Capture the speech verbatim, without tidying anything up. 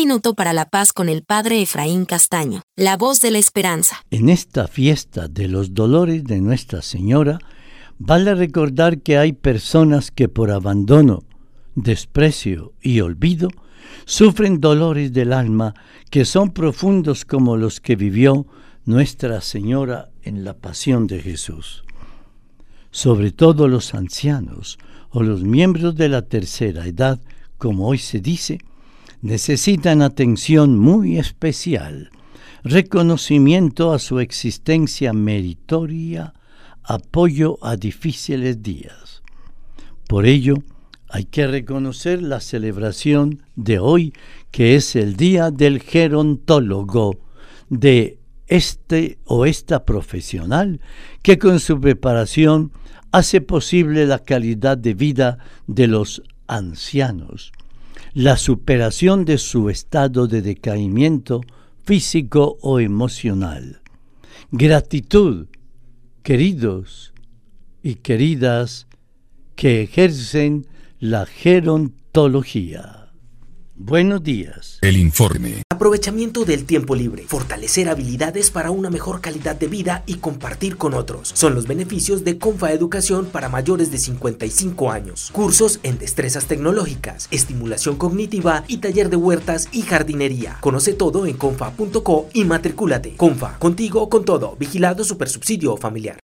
minuto para la paz con el Padre Efraín Castaño, la voz de la esperanza. En esta fiesta de los dolores de Nuestra Señora, vale recordar que hay personas que por abandono, desprecio y olvido sufren dolores del alma que son profundos como los que vivió Nuestra Señora en la pasión de Jesús. Sobre todo los ancianos o los miembros de la tercera edad, como hoy se dice, necesitan atención muy especial, reconocimiento a su existencia meritoria, apoyo a difíciles días. Por ello, hay que reconocer la celebración de hoy, que es el Día del Gerontólogo, de este o esta profesional que con su preparación hace posible la calidad de vida de los ancianos, la superación de su estado de decaimiento físico o emocional. Gratitud, queridos y queridas, que ejercen la gerontología. Buenos días. El informe. Aprovechamiento del tiempo libre, fortalecer habilidades para una mejor calidad de vida y compartir con otros. Son los beneficios de Confa Educación para mayores de cincuenta y cinco años. Cursos en destrezas tecnológicas, estimulación cognitiva y taller de huertas y jardinería. Conoce todo en confa punto co y matricúlate. Confa, contigo con todo. Vigilado Supersubsidio Familiar.